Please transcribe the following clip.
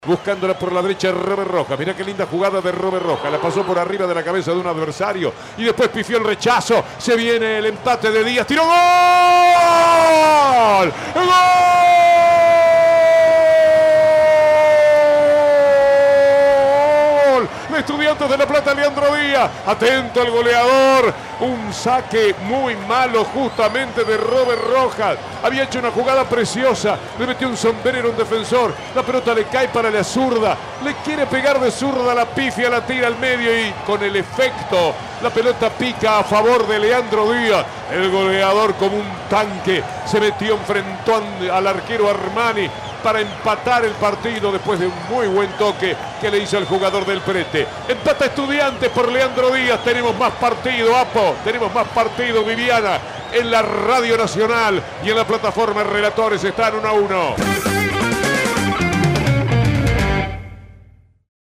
Buscándola por la derecha Robert Rojas. Mirá qué linda jugada de Robert Rojas. La pasó por arriba de la cabeza de un adversario. Y después pifió el rechazo. Se viene el empate de Díaz. ¡Tiró gol! ¡Gol! Estudiantes de La Plata, Leandro Díaz. Atento el goleador. Un saque muy malo justamente de Robert Rojas. Había hecho una jugada preciosa. Le metió un sombrero a un defensor. La pelota le cae para la zurda. Le quiere pegar de zurda, la pifia, la tira al medio y con el efecto la pelota pica a favor de Leandro Díaz. El goleador como un tanque se metió, enfrentó al arquero Armani para empatar el partido después de un muy buen toque que le hizo el jugador del Prete. Empata Estudiantes por Leandro Díaz. Tenemos más partido, Apo. Tenemos más partido, Viviana, en la Radio Nacional y en la plataforma Relatores. Están 1-1.